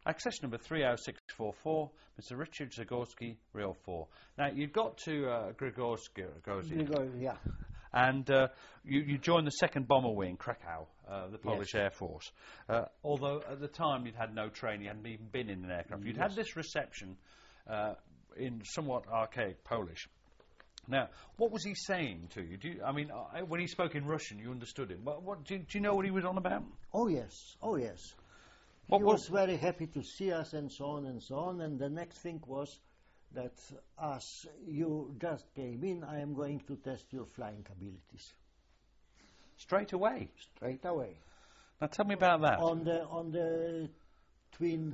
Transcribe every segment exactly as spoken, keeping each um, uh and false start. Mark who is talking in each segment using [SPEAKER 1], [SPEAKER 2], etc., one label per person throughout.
[SPEAKER 1] Access number three oh six four four, Mister Richard Zagorski, Real four. Now, you got to uh, Grigorski,
[SPEAKER 2] Grigor, yeah.
[SPEAKER 1] and uh, you, you joined the second Bomber Wing, Krakow, uh, the Polish
[SPEAKER 2] Yes.
[SPEAKER 1] Air Force. Uh, although at the time you'd had no training, you hadn't even been in an aircraft. You'd
[SPEAKER 2] Yes.
[SPEAKER 1] had this reception uh, in somewhat archaic Polish. Now, what was he saying to you? Do you I mean, uh, when he spoke in Russian, you understood him. What, what, do, do you know what he was on about?
[SPEAKER 2] Oh yes, oh yes.
[SPEAKER 1] What
[SPEAKER 2] he
[SPEAKER 1] was-
[SPEAKER 2] was very happy to see us and so on and so on. And the next thing was that as you just came in, I am going to test your flying abilities
[SPEAKER 1] Straight away.
[SPEAKER 2] straight away.
[SPEAKER 1] Now, tell me about that.
[SPEAKER 2] On the on the twin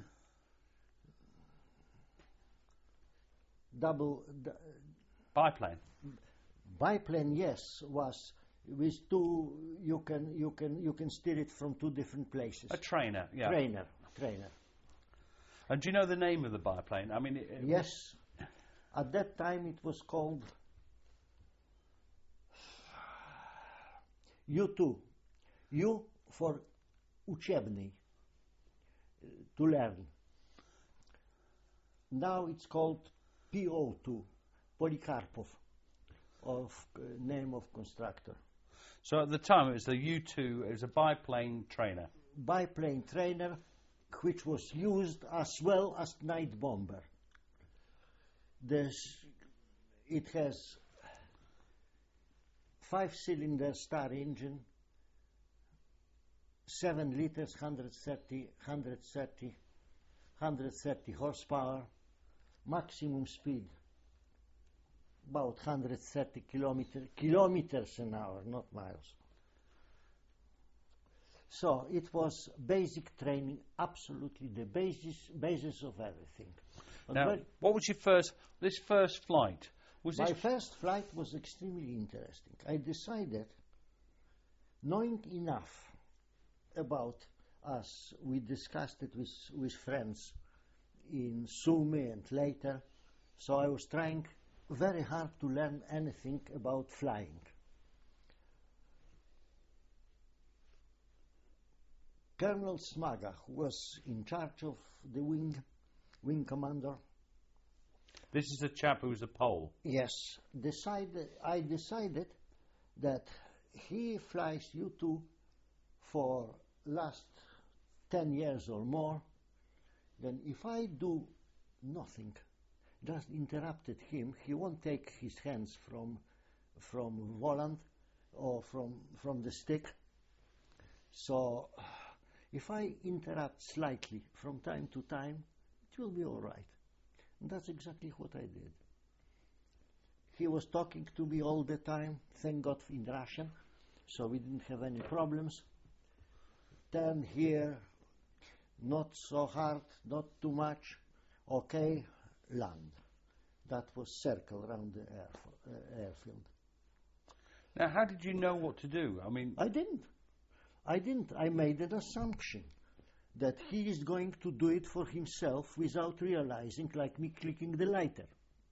[SPEAKER 2] double d-
[SPEAKER 1] Biplane.
[SPEAKER 2] biplane, yes, was with two. You can you can you can steer it from two different places.
[SPEAKER 1] A trainer, yeah.
[SPEAKER 2] Trainer, trainer.
[SPEAKER 1] And do you know the name of the biplane? I mean, it, it
[SPEAKER 2] Yes. At that time it was called U two. U for учебный, uh, to learn. Now it's called P O two, Polikarpov, of uh, name of constructor.
[SPEAKER 1] So at the time, it was the U two. It was a biplane trainer.
[SPEAKER 2] Biplane trainer, which was used as well as night bomber. This, it has five-cylinder star engine, seven liters, one hundred thirty, one hundred thirty, one hundred thirty horsepower, maximum speed about one hundred thirty kilometer, kilometers an hour, not miles. So it was basic training, absolutely the basis basis of everything. But
[SPEAKER 1] Now,
[SPEAKER 2] when-
[SPEAKER 1] what was your first? This first flight was
[SPEAKER 2] my
[SPEAKER 1] this?
[SPEAKER 2] first flight was extremely interesting. I decided, knowing enough about us, we discussed it with, with friends in Sumy and later, so I was trying very hard to learn anything about flying. Colonel Smaga, who was in charge of the wing, wing commander,
[SPEAKER 1] This is a chap who was a Pole.
[SPEAKER 2] yes, decided, I decided that he flies U two for last ten years or more, then if I do nothing, just interrupted him, he won't take his hands from from volant or from from the stick. So if I interrupt slightly from time to time, it will be all right. And that's exactly what I did. He was talking to me all the time, thank God in Russian, so we didn't have any problems. Turn here, not so hard, not too much, okay, land. That was circle around the air, uh, airfield.
[SPEAKER 1] Now, how did you know what to do? I mean,
[SPEAKER 2] I didn't. I didn't. I made an assumption that he is going to do it for himself without realizing, like me clicking the lighter.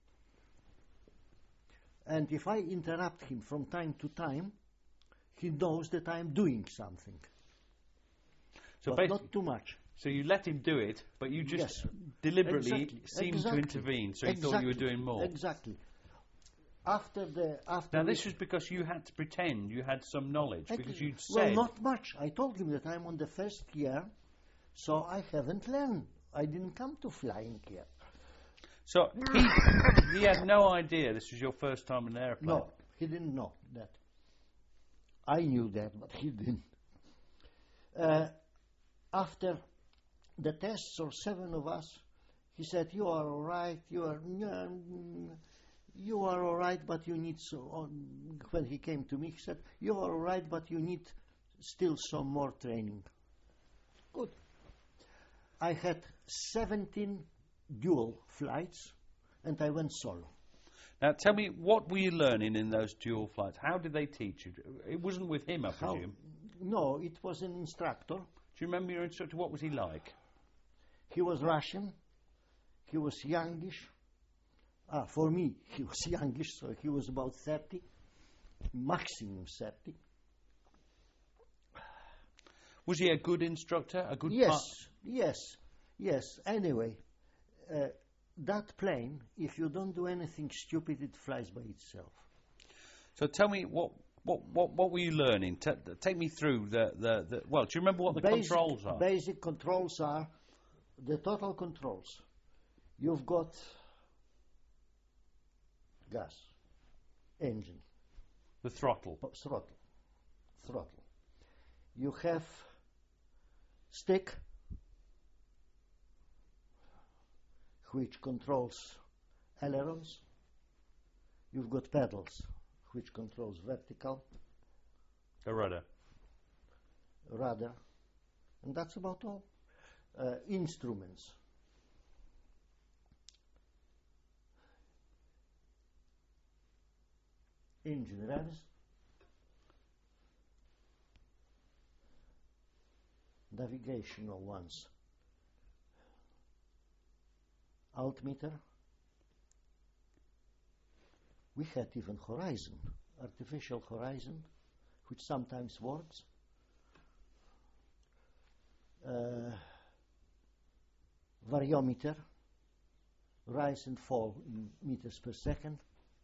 [SPEAKER 2] And if I interrupt him from time to time, he knows that I'm doing something.
[SPEAKER 1] so
[SPEAKER 2] But
[SPEAKER 1] basically,
[SPEAKER 2] not too much.
[SPEAKER 1] so you let him do it, but you just
[SPEAKER 2] Yes.
[SPEAKER 1] deliberately
[SPEAKER 2] Exactly.
[SPEAKER 1] seemed
[SPEAKER 2] Exactly.
[SPEAKER 1] to intervene, so he thought you were
[SPEAKER 2] Exactly.
[SPEAKER 1] doing more.
[SPEAKER 2] Exactly. After the after
[SPEAKER 1] Now,
[SPEAKER 2] we-
[SPEAKER 1] this was because you had to pretend you had some knowledge,
[SPEAKER 2] Ex-
[SPEAKER 1] because you'd
[SPEAKER 2] well,
[SPEAKER 1] said...
[SPEAKER 2] not much. I told him that I'm on the first year, so I haven't learned. I didn't come to flying yet.
[SPEAKER 1] So he, he had no idea this was your first time in an airplane.
[SPEAKER 2] No, he didn't know that. I knew that, but he didn't. Uh, after the tests, or seven of us, he said, "You are all right. You are, mm, you are all right, but you need so." On, when he came to me, he said, "You are all right, but you need still some more training." Good. I had seventeen dual flights, and I went solo.
[SPEAKER 1] Now, tell me, what were you learning in those dual flights? How did they teach you? It wasn't with him, I
[SPEAKER 2] How-
[SPEAKER 1] presume.
[SPEAKER 2] No, it was an instructor.
[SPEAKER 1] Do you remember your instructor? What was he like?
[SPEAKER 2] He was Russian. He was youngish. Ah, for me, he was youngish, so he was about thirty, maximum thirty.
[SPEAKER 1] Was he a good instructor? A good
[SPEAKER 2] Yes,
[SPEAKER 1] part?
[SPEAKER 2] yes. Yes, anyway, uh, that plane, if you don't do anything stupid, it flies by itself.
[SPEAKER 1] So tell me, what what what, what were you learning? T- take me through the, the, the... Well, do you remember what the
[SPEAKER 2] basic,
[SPEAKER 1] controls are?
[SPEAKER 2] Basic controls are the total controls. You've got gas, engine,
[SPEAKER 1] The throttle.
[SPEAKER 2] p- throttle, throttle. You have stick, which controls ailerons. You've got pedals, which controls vertical,
[SPEAKER 1] The rudder.
[SPEAKER 2] rudder, and that's about all. Uh, instruments. Engine revs, navigational ones, altimeter. We had even horizon, artificial horizon, which sometimes works. Uh, variometer, rise and fall in meters per second.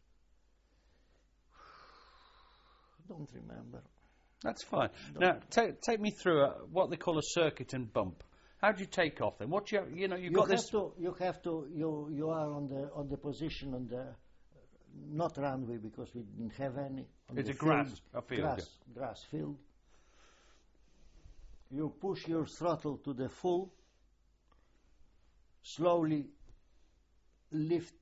[SPEAKER 2] Don't remember.
[SPEAKER 1] That's fine.
[SPEAKER 2] Don't
[SPEAKER 1] Now, ta- take me through a, what they call a circuit and bump. How do you take off then? What do you, you know, you've
[SPEAKER 2] You
[SPEAKER 1] got
[SPEAKER 2] have
[SPEAKER 1] this...
[SPEAKER 2] to. You have to. You you are on the on the position on the not runway because we didn't have any. On
[SPEAKER 1] It's
[SPEAKER 2] the
[SPEAKER 1] a grass,
[SPEAKER 2] field,
[SPEAKER 1] a field,
[SPEAKER 2] grass, grass field. You push your throttle to the full. Slowly lift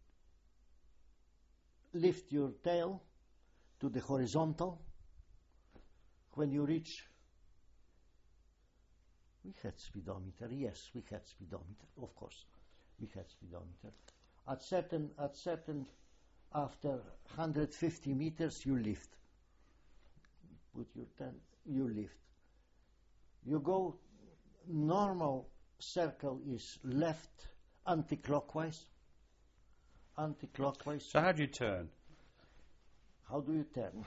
[SPEAKER 2] lift your tail to the horizontal. When you reach, we had speedometer. Yes, we had speedometer. Of course, we had speedometer. At certain, at certain, after one hundred fifty meters, you lift. Put your ten, you lift. You go. Normal circle is left anti-clockwise. Anti-clockwise.
[SPEAKER 1] So how do you turn?
[SPEAKER 2] How do you turn?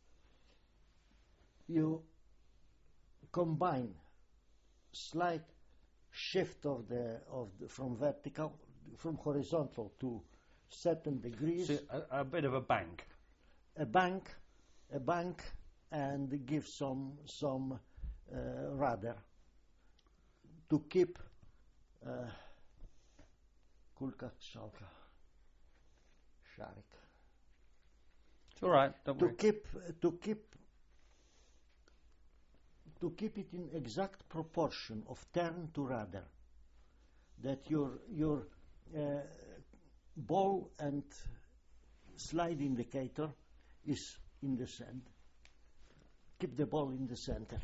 [SPEAKER 2] You combine slight shift of the of the, from vertical from horizontal to certain degrees,
[SPEAKER 1] So a, a bit of a bank.
[SPEAKER 2] a bank, a bank, and give some some uh, rudder to keep uh, kulka shalka sharik
[SPEAKER 1] It's all right, don't
[SPEAKER 2] to
[SPEAKER 1] worry.
[SPEAKER 2] keep to keep to keep it in exact proportion of turn to rudder, that your your uh, ball and slide indicator is in the center. Keep the ball in the center.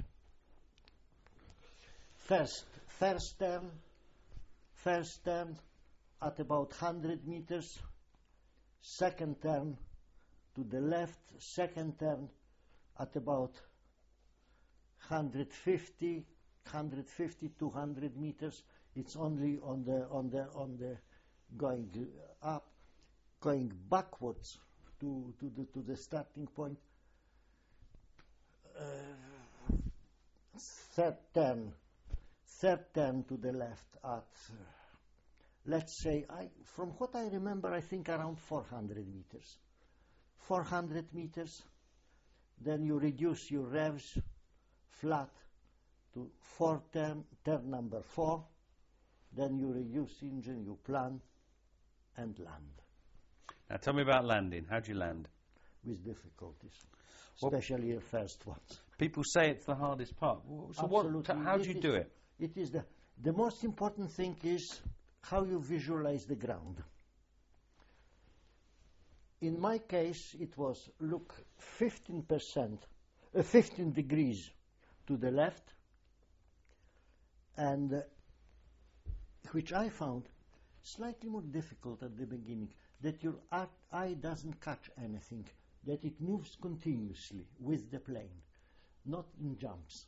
[SPEAKER 2] First, first turn, first turn at about one hundred meters. Second turn to the left. Second turn at about one hundred fifty, one hundred fifty, two hundred meters. It's only on the on the on the going up, going backwards to to the to the starting point. Uh, third turn, third turn to the left at, uh, let's say, I from what I remember, I think around four hundred meters. four hundred meters. Then you reduce your revs flat to four turn, turn number four. Then you reduce engine, you plan, and land.
[SPEAKER 1] Now tell me about landing. How do you land?
[SPEAKER 2] With difficulties,
[SPEAKER 1] Well,
[SPEAKER 2] especially the first ones.
[SPEAKER 1] People say it's the hardest part. W- So what?
[SPEAKER 2] Absolutely.
[SPEAKER 1] T- how do
[SPEAKER 2] It
[SPEAKER 1] you
[SPEAKER 2] is-
[SPEAKER 1] do it?
[SPEAKER 2] It is the the most important thing is how you visualize the ground. In my case, it was look fifteen percent, uh, fifteen degrees to the left, and uh, which I found slightly more difficult at the beginning, that your art, eye doesn't catch anything, that it moves continuously with the plane, not in jumps.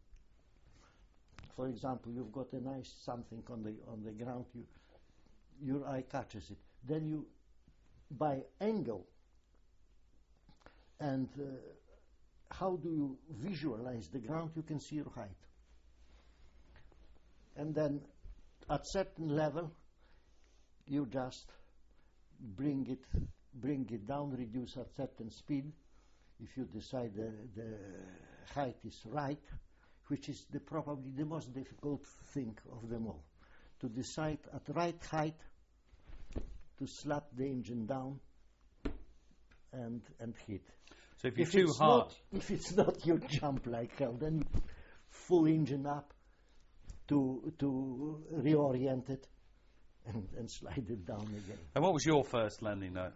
[SPEAKER 2] For example, you've got a nice something on the on the ground, you, your eye catches it. Then you, by angle, and uh, how do you visualize the ground, you can see your height. And then at certain level, you just bring it, bring it down, reduce at certain speed. If you decide the, the height is right, which is the, probably the most difficult thing of them all, to decide at right height to slap the engine down and and hit.
[SPEAKER 1] So if you're
[SPEAKER 2] if
[SPEAKER 1] too
[SPEAKER 2] it's
[SPEAKER 1] hard,
[SPEAKER 2] not, if it's not, you jump like hell. Then full engine up to to reorient it and, and slide it down again.
[SPEAKER 1] and what was your first landing note?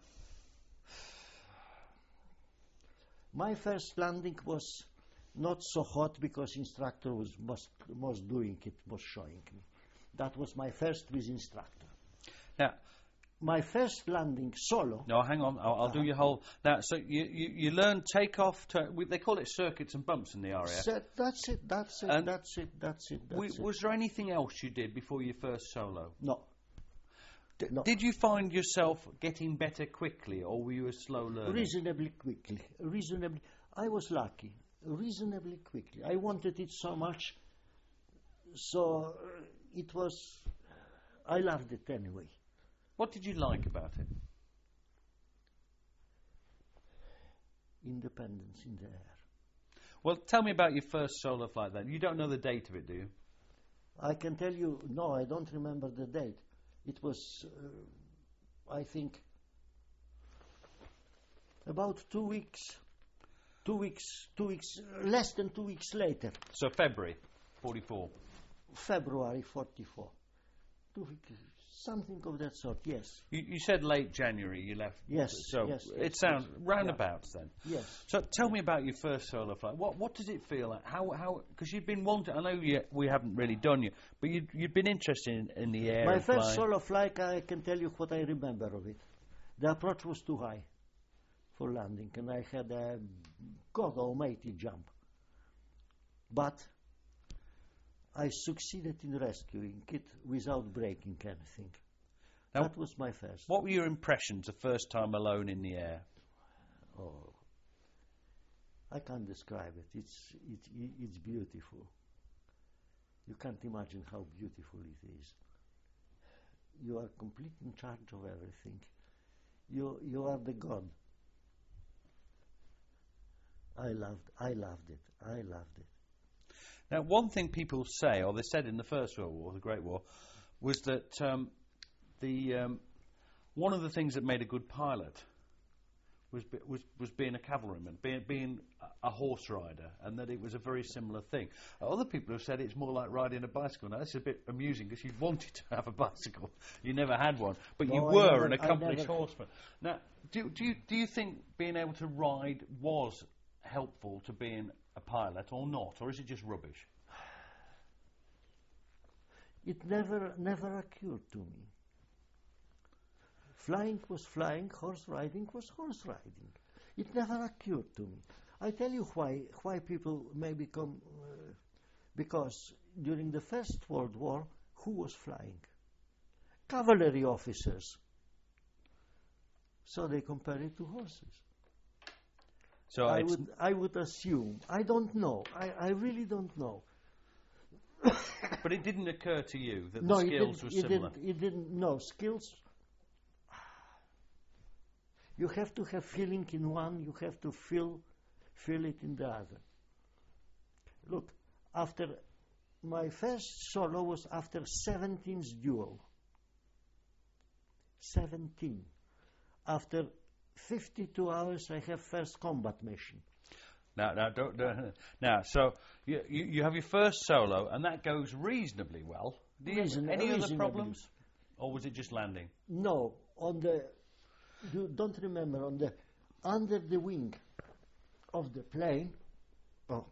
[SPEAKER 2] My first landing was not so hot because instructor was most, was doing it, was showing me. That was my first with instructor.
[SPEAKER 1] Now,
[SPEAKER 2] My first landing solo.
[SPEAKER 1] no, hang on. I'll, I'll do your whole. Now, so you you, you learn takeoff. To, we, they call it circuits and bumps in the R A F.
[SPEAKER 2] So that's it, that's it,
[SPEAKER 1] And
[SPEAKER 2] that's it, that's it, that's
[SPEAKER 1] We,
[SPEAKER 2] it.
[SPEAKER 1] was there anything else you did before your first solo?
[SPEAKER 2] No.
[SPEAKER 1] D-
[SPEAKER 2] No.
[SPEAKER 1] Did you find yourself getting better quickly, or were you a slow learner?
[SPEAKER 2] Reasonably quickly. Reasonably. I was lucky. Reasonably quickly. I wanted it so much, so uh, it was. I loved it anyway.
[SPEAKER 1] What did you like about it?
[SPEAKER 2] Independence in the air.
[SPEAKER 1] Well, tell me about your first solo flight then. You don't know the date of it, do you?
[SPEAKER 2] I can tell you. No, I don't remember the date. It was, uh, I think, about two weeks. Two weeks. Two weeks. Uh, less than two weeks later.
[SPEAKER 1] So February, forty-four.
[SPEAKER 2] February forty-four. Two weeks. Something of that sort. Yes.
[SPEAKER 1] You, you said late January you left.
[SPEAKER 2] Yes,
[SPEAKER 1] So
[SPEAKER 2] yes,
[SPEAKER 1] it
[SPEAKER 2] yes,
[SPEAKER 1] sounds
[SPEAKER 2] yes.
[SPEAKER 1] roundabouts then.
[SPEAKER 2] Yes.
[SPEAKER 1] So tell me about your first solo flight. What what does it feel like? How how because you've been wanting. I know you, we haven't really done you, but you you've been interested in, in the air.
[SPEAKER 2] My
[SPEAKER 1] and
[SPEAKER 2] first
[SPEAKER 1] flying.
[SPEAKER 2] solo flight, I can tell you what I remember of it. The approach was too high for landing, and I had a God almighty jump. But I succeeded in rescuing it without breaking anything.
[SPEAKER 1] Now,
[SPEAKER 2] that was my first.
[SPEAKER 1] What were your impressions the first time alone in the air?
[SPEAKER 2] Oh, I can't describe it. It's it's it's beautiful. You can't imagine how beautiful it is. You are completely in charge of everything. You you are the God. I loved I loved it. I loved it.
[SPEAKER 1] Now, one thing people say, or they said in the First World War, the Great War, was that um, the um, one of the things that made a good pilot was be, was was being a cavalryman, being being a horse rider, and that it was a very similar thing. Other people have said it's more like riding a bicycle. Now, this is a bit amusing because you wanted to have a bicycle, you never had one, but
[SPEAKER 2] No,
[SPEAKER 1] you
[SPEAKER 2] I
[SPEAKER 1] were
[SPEAKER 2] never-
[SPEAKER 1] an
[SPEAKER 2] I
[SPEAKER 1] accomplished
[SPEAKER 2] never-
[SPEAKER 1] horseman. Now, do do you do you think being able to ride was helpful to being a pilot or not, or is it just rubbish?
[SPEAKER 2] It never never occurred to me. Flying was flying, horse riding was horse riding. It never occurred to me. I tell you why why people may become uh, because during the First World War, who was flying? Cavalry officers. So they compare it to horses.
[SPEAKER 1] So
[SPEAKER 2] I
[SPEAKER 1] it's
[SPEAKER 2] would I would assume. I don't know. I, I really don't know.
[SPEAKER 1] But it didn't occur to you that
[SPEAKER 2] No,
[SPEAKER 1] the
[SPEAKER 2] it
[SPEAKER 1] skills
[SPEAKER 2] didn't,
[SPEAKER 1] were
[SPEAKER 2] it
[SPEAKER 1] similar.
[SPEAKER 2] didn't. It didn't. No skills. You have to have feeling in one. You have to feel, feel it in the other. Look, after my first solo was after seventeenth duel. Seventeen. After fifty-two hours, I have first combat mission.
[SPEAKER 1] Now, now, don't, don't, now, so you, you you have your first solo, and that goes reasonably well. Do you,
[SPEAKER 2] Reason-
[SPEAKER 1] any other
[SPEAKER 2] reasonably.
[SPEAKER 1] problems, or was it just landing?
[SPEAKER 2] No, on the. You don't remember on the under the wing of the plane. Oh,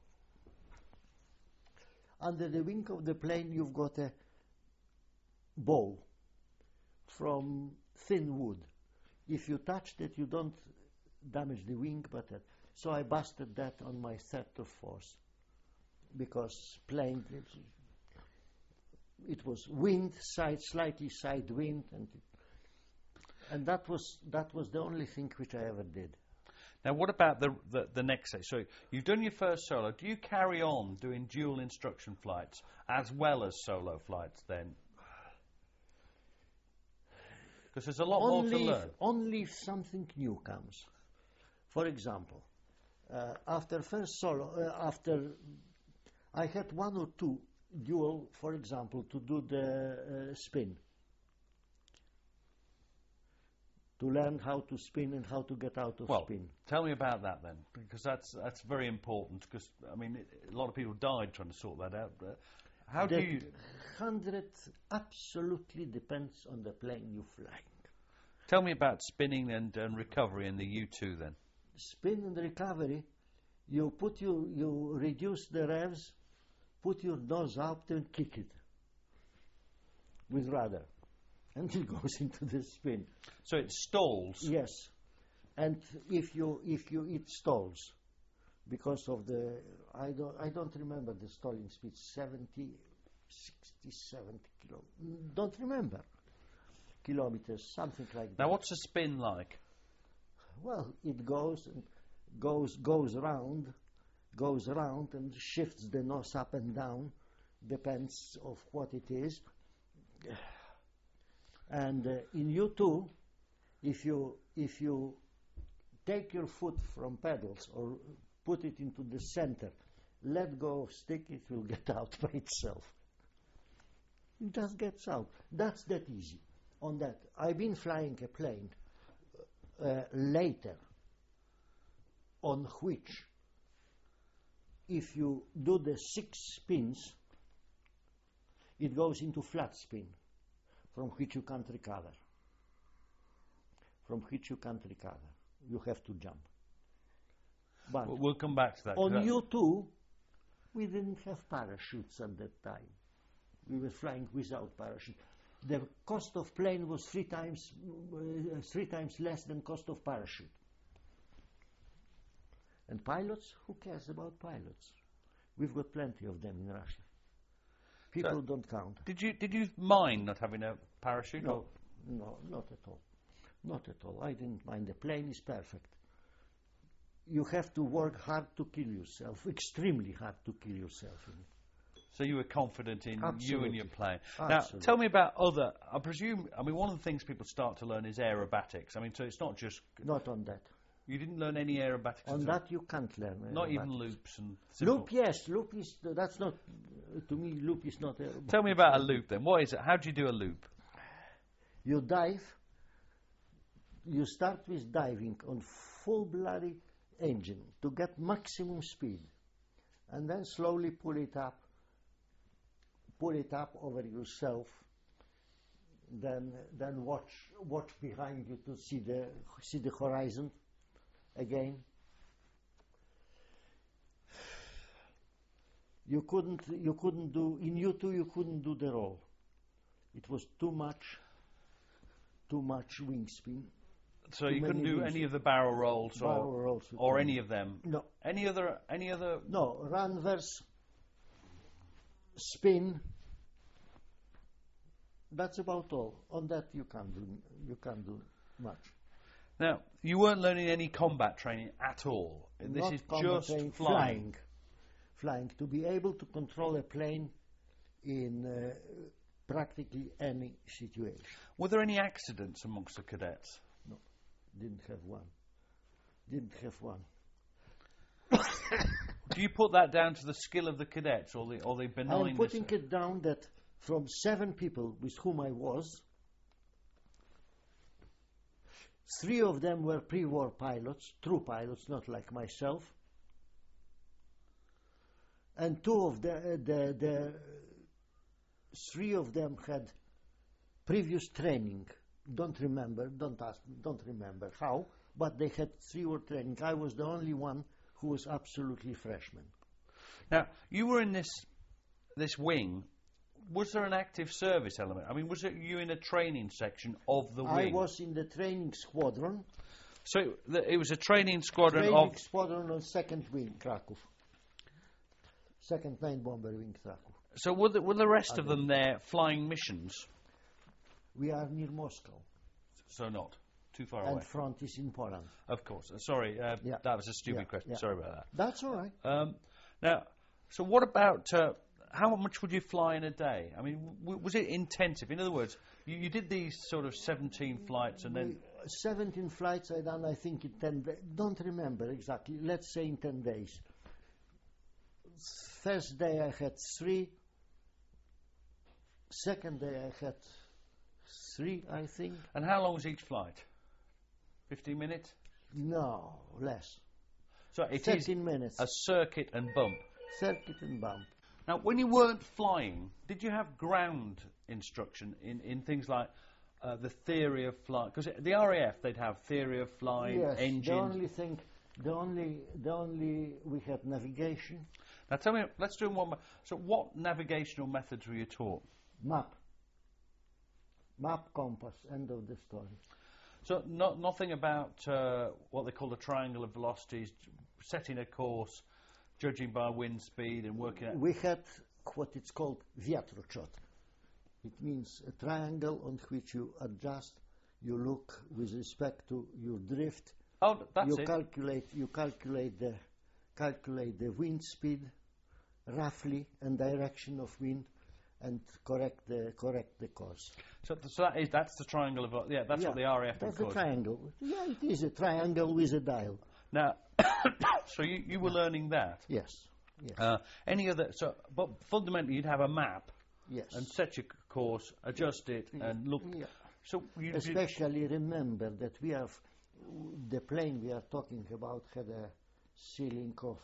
[SPEAKER 2] under the wing of the plane, you've got a bow from thin wood. If you touch that, you don't damage the wing, but that. So I busted that on my third of force because plane. It, it was wind side, slightly side wind, and it, and that was that was the only thing which I ever did.
[SPEAKER 1] Now, what about the, the the next stage? So you've done your first solo. Do you carry on doing dual instruction flights as well as solo flights then? Because there's a lot
[SPEAKER 2] only
[SPEAKER 1] more to
[SPEAKER 2] if,
[SPEAKER 1] learn.
[SPEAKER 2] only if something new comes. For example, uh, after first solo, uh, after I had one or two dual, for example, to do the uh, spin, to learn how to spin and how to get out of
[SPEAKER 1] Well,
[SPEAKER 2] spin.
[SPEAKER 1] tell me about that then, because that's that's very important. Because I mean, it, a lot of people died trying to sort that out. But how do
[SPEAKER 2] That
[SPEAKER 1] you?
[SPEAKER 2] hundred absolutely depends on the plane you're flying.
[SPEAKER 1] Tell me about spinning and, and recovery in the U two then.
[SPEAKER 2] Spin and recovery, you put you you reduce the revs, put your nose out and kick it with rudder, and it goes into the spin.
[SPEAKER 1] So it stalls.
[SPEAKER 2] Yes, and if you if you it stalls, because of the I don't I don't remember the stalling speed seventy, sixty, seventy kilo. Don't remember kilometers, something like that.
[SPEAKER 1] Now, what's a spin like?
[SPEAKER 2] Well, it goes and goes goes around, goes around and shifts the nose up and down, depends of what it is. And uh, in U two, if you if you take your foot from pedals or put it into the center, let go of stick, it will get out by itself. It just gets out. That's that easy. On that, I've been flying a plane uh, later, on which, if you do the six spins, it goes into flat spin, from which you can't recover. From which you can't recover. You have to jump. But
[SPEAKER 1] We'll, we'll come back to that. 'cause
[SPEAKER 2] on
[SPEAKER 1] that-
[SPEAKER 2] U two, we didn't have parachutes at that time. We were flying without parachute. The cost of plane was three times uh, three times less than cost of parachute. And pilots, who cares about pilots? We've got plenty of them in Russia. People
[SPEAKER 1] So-
[SPEAKER 2] don't count.
[SPEAKER 1] Did you did you mind not having a parachute?
[SPEAKER 2] No, no, not at all. Not at all. I didn't mind. The plane is perfect. You have to work hard to kill yourself, extremely hard to kill yourself in it.
[SPEAKER 1] So you were confident in you and
[SPEAKER 2] Absolutely.
[SPEAKER 1] your plane. Now,
[SPEAKER 2] Absolutely.
[SPEAKER 1] tell me about other. I presume. I mean, one of the things people start to learn is aerobatics. I mean, so it's not just.
[SPEAKER 2] Not on that.
[SPEAKER 1] You didn't learn any aerobatics.
[SPEAKER 2] On
[SPEAKER 1] at all?
[SPEAKER 2] that you can't learn.
[SPEAKER 1] Not
[SPEAKER 2] aerobatics.
[SPEAKER 1] even loops and. Simple.
[SPEAKER 2] Loop, yes, loop is that's not to me. Loop is not. A,
[SPEAKER 1] Tell me about a loop then. What is it? How do you do a loop?
[SPEAKER 2] You dive. You start with diving on full bloody engine to get maximum speed, and then slowly pull it up. Pull it up over yourself. Then, then watch watch behind you to see the see the horizon again. You couldn't you couldn't do in U two. You couldn't do the roll. It was too much. Too much wing spin.
[SPEAKER 1] So
[SPEAKER 2] Too
[SPEAKER 1] you couldn't
[SPEAKER 2] many
[SPEAKER 1] do
[SPEAKER 2] wings.
[SPEAKER 1] any of the barrel rolls
[SPEAKER 2] Barrel
[SPEAKER 1] or
[SPEAKER 2] rolls you
[SPEAKER 1] or
[SPEAKER 2] couldn't.
[SPEAKER 1] any of them.
[SPEAKER 2] No,
[SPEAKER 1] Any other any other.
[SPEAKER 2] no. Run verse spin. That's about all. On that you can't do you can't do much.
[SPEAKER 1] Now you weren't learning any combat training at all. This
[SPEAKER 2] Not
[SPEAKER 1] is
[SPEAKER 2] combat
[SPEAKER 1] just
[SPEAKER 2] training,
[SPEAKER 1] flying.
[SPEAKER 2] flying. Flying to be able to control a plane in uh, practically any situation.
[SPEAKER 1] Were there any accidents amongst the cadets?
[SPEAKER 2] Didn't have one. Didn't have one.
[SPEAKER 1] Do you put that down to the skill of the cadets or the or the
[SPEAKER 2] I'm
[SPEAKER 1] benign?
[SPEAKER 2] putting it down that from seven people with whom I was, three of them were pre-war pilots, true pilots, not like myself, and two of the, the, the three of them had previous training. Don't remember, don't ask, don't remember how, but they had three-war training. I was the only one who was absolutely freshman.
[SPEAKER 1] Now you were in this this wing. Was there an active service element? I mean, was it you in a training section of the
[SPEAKER 2] I
[SPEAKER 1] wing?
[SPEAKER 2] was in the training squadron.
[SPEAKER 1] So the, it was a training squadron
[SPEAKER 2] Training
[SPEAKER 1] of.
[SPEAKER 2] squadron on second wing, Krakow. Second main bomber wing, Krakow.
[SPEAKER 1] So were the, were the rest of them there flying missions?
[SPEAKER 2] We are near Moscow,
[SPEAKER 1] So not too far
[SPEAKER 2] and
[SPEAKER 1] away.
[SPEAKER 2] front is in Poland.
[SPEAKER 1] Of course. Uh, sorry, uh,
[SPEAKER 2] Yeah.
[SPEAKER 1] that was a stupid
[SPEAKER 2] Yeah,
[SPEAKER 1] question.
[SPEAKER 2] yeah.
[SPEAKER 1] Sorry about that.
[SPEAKER 2] That's all right.
[SPEAKER 1] Um, now, so what about uh, how much would you fly in a day? I mean, w- was it intensive? In other words, you, you did these sort of seventeen flights and then...
[SPEAKER 2] We, seventeen flights I done, I think, in ten days. Don't remember exactly. Let's say in ten days. First day I had three. Second day I had three, I think.
[SPEAKER 1] And how long was each flight? fifteen minutes?
[SPEAKER 2] No, less.
[SPEAKER 1] So it is
[SPEAKER 2] thirteen minutes.
[SPEAKER 1] a circuit and bump.
[SPEAKER 2] Circuit and bump.
[SPEAKER 1] Now, when you weren't flying, did you have ground instruction in, in things like uh, the theory of flight? Because the R A F, they'd have theory of flying,
[SPEAKER 2] Yes,
[SPEAKER 1] engines.
[SPEAKER 2] the only thing, the only, the only, we had navigation,
[SPEAKER 1] Now, tell me, let's do one more. So, what navigational methods were you taught?
[SPEAKER 2] map. Map, compass, end of the story.
[SPEAKER 1] So, no, nothing about uh, what they call the triangle of velocities, setting a course, judging by wind speed and working out.
[SPEAKER 2] We had what it's called Vietrochot. It means a triangle on which you adjust, you look with respect to your drift.
[SPEAKER 1] Oh, that's
[SPEAKER 2] you
[SPEAKER 1] it.
[SPEAKER 2] calculate, you calculate the, calculate the wind speed roughly and direction of wind, and correct the correct the course.
[SPEAKER 1] So, th- so that is that's the triangle of yeah. That's
[SPEAKER 2] Yeah,
[SPEAKER 1] what the R A F
[SPEAKER 2] That's
[SPEAKER 1] calls
[SPEAKER 2] a triangle. Yeah, it is a triangle with a dial.
[SPEAKER 1] Now, so you, you were learning that.
[SPEAKER 2] Yes. Yes.
[SPEAKER 1] Uh, any other? So, but fundamentally, you'd have a map
[SPEAKER 2] yes.
[SPEAKER 1] and set your c- course, adjust it, and look.
[SPEAKER 2] Yeah.
[SPEAKER 1] So you, you
[SPEAKER 2] Especially remember that we have the plane we are talking about had a ceiling of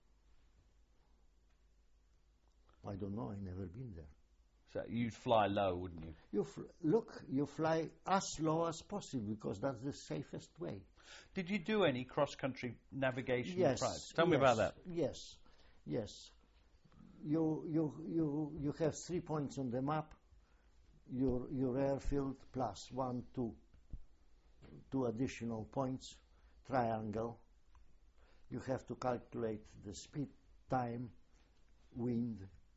[SPEAKER 2] I don't know. I never been there.
[SPEAKER 1] so you'd fly low, wouldn't you?
[SPEAKER 2] You fl- look, you fly as low as possible because that's the safest way.
[SPEAKER 1] Did you do any cross-country navigation
[SPEAKER 2] Yes.
[SPEAKER 1] flights? Tell
[SPEAKER 2] yes,
[SPEAKER 1] me about that.
[SPEAKER 2] Yes. Yes. You you you you have three points on the map. Your your airfield plus one, two, two additional points, triangle. You have to calculate the speed, time, wind.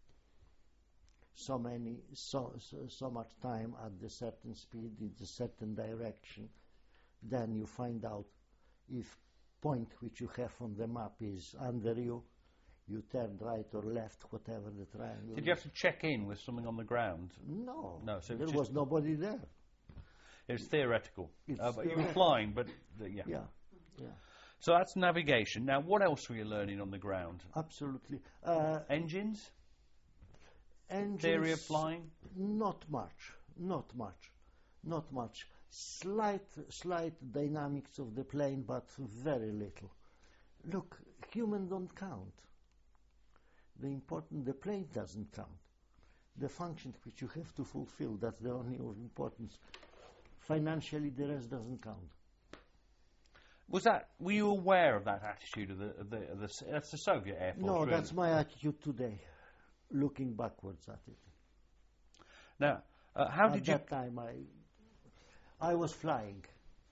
[SPEAKER 2] So many, so, so so much time at the certain speed in the certain direction. Then you find out if point which you have on the map is under you. You turn right or left, whatever the triangle.
[SPEAKER 1] Did you
[SPEAKER 2] is.
[SPEAKER 1] have to check in with something on the ground?
[SPEAKER 2] No,
[SPEAKER 1] No, so it
[SPEAKER 2] there
[SPEAKER 1] was
[SPEAKER 2] was
[SPEAKER 1] just-
[SPEAKER 2] nobody there.
[SPEAKER 1] It was theoretical.
[SPEAKER 2] It's
[SPEAKER 1] Uh, but you were
[SPEAKER 2] theoretical.
[SPEAKER 1] flying, but the, yeah.
[SPEAKER 2] Yeah, yeah,
[SPEAKER 1] So that's navigation. Now, what else were you learning on the ground?
[SPEAKER 2] absolutely. Uh,
[SPEAKER 1] Engines?
[SPEAKER 2] engines,
[SPEAKER 1] Theory of flying?
[SPEAKER 2] Not much, not much, not much. Slight, slight dynamics of the plane, but very little. Look, human don't count. The important, the plane doesn't count. The function which you have to fulfill, that's the only of importance. Financially, the rest doesn't count.
[SPEAKER 1] Was that? Were you aware of that attitude of the? Of the, of the that's the Soviet Air Force.
[SPEAKER 2] No,
[SPEAKER 1] really.
[SPEAKER 2] that's my attitude today, looking backwards at it.
[SPEAKER 1] Now, uh, how
[SPEAKER 2] At
[SPEAKER 1] did you?
[SPEAKER 2] that time, I, I was flying.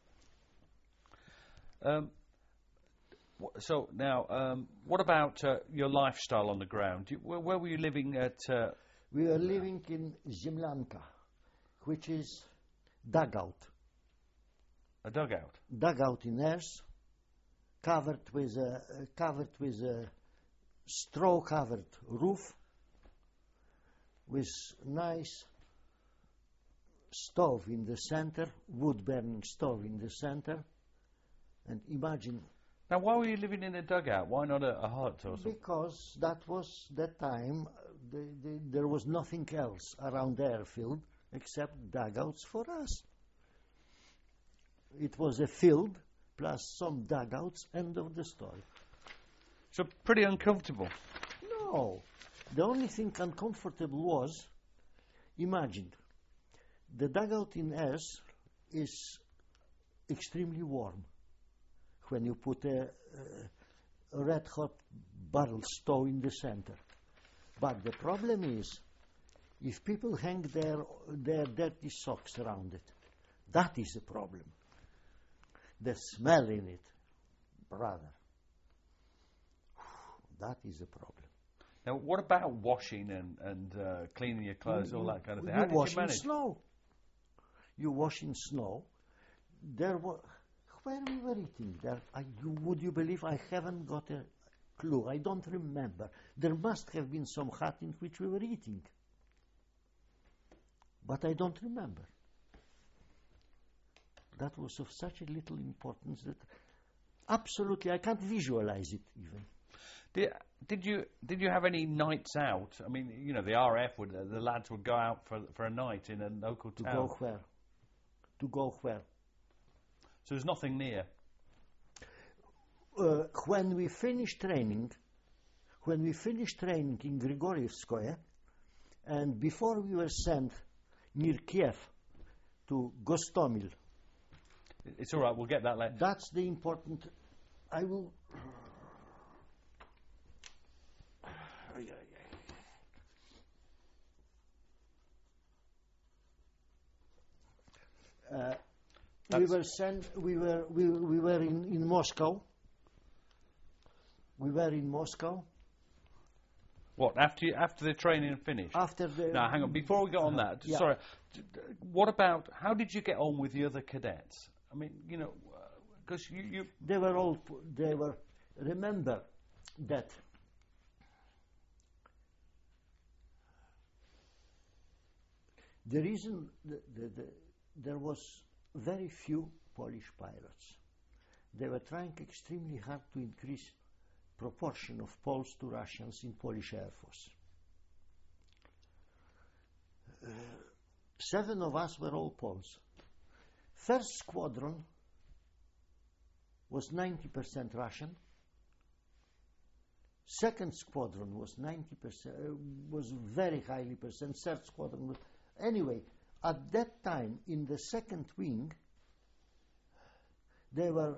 [SPEAKER 1] Um, wh- so now, um, what about uh, your lifestyle on the ground? You, where, where were you living at? Uh,
[SPEAKER 2] We were living in Zemlyanka, which is dugout.
[SPEAKER 1] a dugout.
[SPEAKER 2] Dugout in airs, covered with a uh, covered with a straw-covered roof, with nice stove in the center, wood-burning stove in the center, and imagine.
[SPEAKER 1] Now, why were you living in a dugout? Why not a, a hut or something?
[SPEAKER 2] Because that was the time, uh, the, the, there was nothing else around the airfield except dugouts for us. It was a field plus some dugouts, end of the story.
[SPEAKER 1] So pretty uncomfortable.
[SPEAKER 2] No, the only thing uncomfortable was, imagine, the dugout in airs is extremely warm when you put a, a, a red hot barrel stove in the center. But the problem is, if people hang their, their dirty socks around it, that is a problem. The smell in it, brother, that is a problem.
[SPEAKER 1] Now, what about washing and, and uh, cleaning your clothes, all that kind of thing? How
[SPEAKER 2] You
[SPEAKER 1] did
[SPEAKER 2] wash
[SPEAKER 1] you manage?
[SPEAKER 2] in snow. You wash in snow. There was where we were eating. There, I, you, would you believe I haven't got a clue. I don't remember. There must have been some hut in which we were eating. But I don't remember. That was of such a little importance that absolutely I can't visualize it even.
[SPEAKER 1] Did, did you did you have any nights out? I mean, you know, the R A F would, the lads would go out for for a night in a local
[SPEAKER 2] To
[SPEAKER 1] town.
[SPEAKER 2] go where? To go where?
[SPEAKER 1] So there's nothing near.
[SPEAKER 2] Uh, when we finished training, when we finished training in Grigorievskoye, and before we were sent near Kiev to Gostomel,
[SPEAKER 1] It's all right. We'll get that later.
[SPEAKER 2] that's the important. I will. Uh, we
[SPEAKER 1] That's-
[SPEAKER 2] were sent. We were we, we were in, in Moscow. We were in Moscow
[SPEAKER 1] What after you, after the training finished?
[SPEAKER 2] after the.
[SPEAKER 1] Now, hang on. Before we go on that,
[SPEAKER 2] Yeah.
[SPEAKER 1] sorry. d- d- What about how did you get on with the other cadets? I mean, you know, because you, you
[SPEAKER 2] They were all. They were. Remember that. The reason the, the, the, there was very few Polish pilots. They were trying extremely hard to increase proportion of Poles to Russians in Polish Air Force. Uh, seven of us were all Poles. First squadron was ninety percent Russian. Second squadron was ninety percent, uh, was very highly percent. Third squadron was, anyway, at that time in the second wing, there were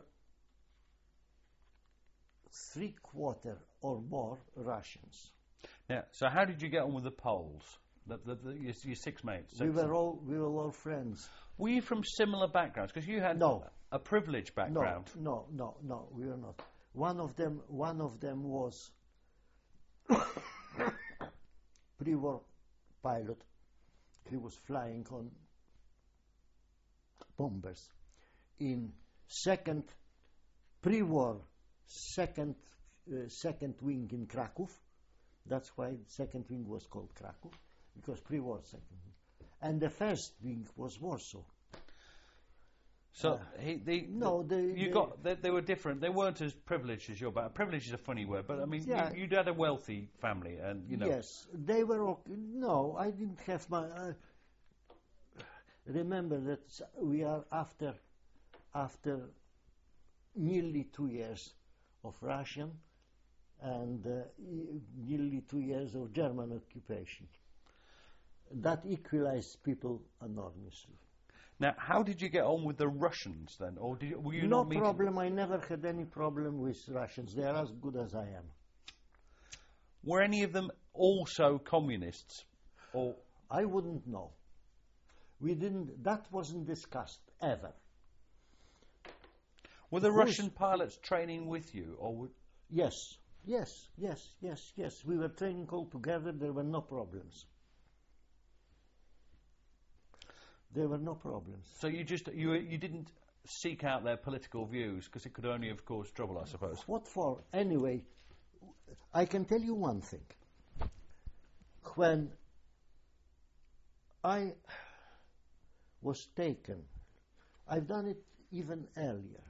[SPEAKER 2] three quarter or more Russians.
[SPEAKER 1] yeah. So how did you get on with the Poles? The, the, the, your, your six mates.
[SPEAKER 2] We
[SPEAKER 1] six-
[SPEAKER 2] were all we were all friends.
[SPEAKER 1] Were you from similar backgrounds? Because you had
[SPEAKER 2] No.
[SPEAKER 1] a privileged background.
[SPEAKER 2] No, no, no, no, we were not. One of them, one of them was pre-war pilot. He was flying on bombers in second pre-war second uh, second wing in Krakow. That's why second wing was called Krakow, because pre-war second wing. And the first wing was Warsaw.
[SPEAKER 1] So
[SPEAKER 2] Uh,
[SPEAKER 1] he, the,
[SPEAKER 2] no,
[SPEAKER 1] the-
[SPEAKER 2] they-
[SPEAKER 1] you
[SPEAKER 2] they-
[SPEAKER 1] got they, they were different. They weren't as privileged as your background. Privilege is a funny word, but I mean,
[SPEAKER 2] Yeah.
[SPEAKER 1] you, you'd had a wealthy family, and you know.
[SPEAKER 2] Yes, they were okay. No, I didn't have my. Uh, remember that s- we are after, after nearly two years of Russian and uh, e- nearly two years of German occupation. That equalized people enormously.
[SPEAKER 1] Now, how did you get on with the Russians then, or did you, were you
[SPEAKER 2] No
[SPEAKER 1] not meeting?
[SPEAKER 2] problem. I never had any problem with Russians. They are as good as I am.
[SPEAKER 1] Were any of them also communists, or
[SPEAKER 2] I wouldn't know. We didn't. That wasn't discussed ever.
[SPEAKER 1] were the
[SPEAKER 2] Who's-
[SPEAKER 1] Russian pilots training with you, or were,
[SPEAKER 2] Yes, yes, yes, yes, yes. We were training all together. There were no problems. There were no problems.
[SPEAKER 1] so you just you you didn't seek out their political views because it could only have caused trouble, I suppose.
[SPEAKER 2] What for? Anyway, I can tell you one thing. When I was taken, I've done it even earlier.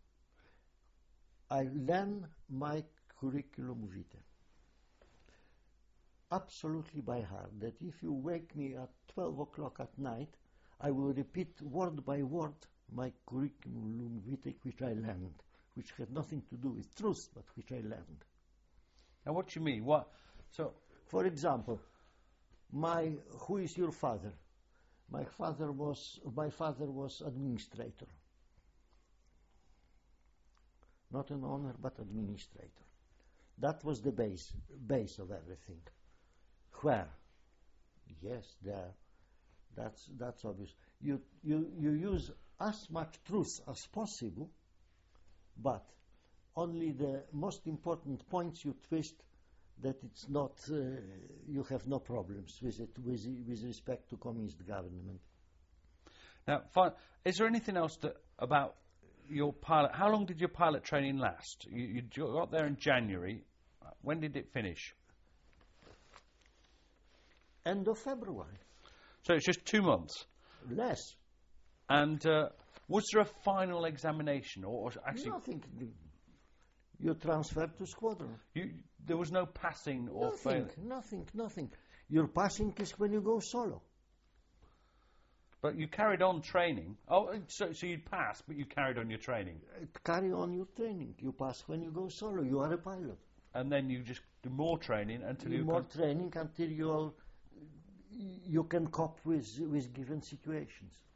[SPEAKER 2] I learned my curriculum vitae absolutely by heart, that if you wake me at twelve o'clock at night, I will repeat word by word my curriculum vitae which I learned, which had nothing to do with truth, but which I learned.
[SPEAKER 1] Now, what do you mean? What? So,
[SPEAKER 2] For example, my who is your father? My father was my father was administrator. Not an owner, but administrator. That was the base base of everything. Where? Yes, there. That's that's obvious. You you you use as much truth as possible, but only the most important points you twist that it's not uh, you have no problems with it with with respect to communist government.
[SPEAKER 1] now, fine. Is there anything else that about your pilot? How long did your pilot training last? You, you got there in January. When did it finish?
[SPEAKER 2] End of February.
[SPEAKER 1] So it's just two months.
[SPEAKER 2] Less.
[SPEAKER 1] And uh, was there a final examination, or, or actually
[SPEAKER 2] Nothing. You transfer to squadron.
[SPEAKER 1] you, there was no passing or
[SPEAKER 2] Nothing,
[SPEAKER 1] failing?
[SPEAKER 2] nothing, nothing. Your passing is when you go solo.
[SPEAKER 1] But you carried on training. Oh, so, so you'd pass, but you carried on your training.
[SPEAKER 2] Uh, Carry on your training. You pass when you go solo. You are a pilot.
[SPEAKER 1] And then you just do more training until you...
[SPEAKER 2] More
[SPEAKER 1] con-
[SPEAKER 2] training until you all, you can cope with with given situations.